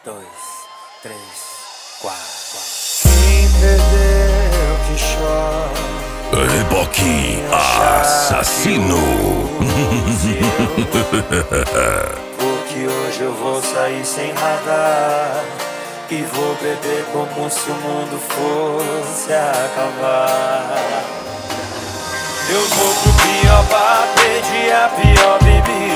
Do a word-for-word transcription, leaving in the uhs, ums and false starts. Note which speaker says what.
Speaker 1: dois, três, quatro.
Speaker 2: Quem perdeu que chora.
Speaker 3: Reboque assassino.
Speaker 2: Porque hoje eu vou sair sem radar e vou beber como se o mundo fosse acabar. Eu vou pro pior bar, pedir a pior bebida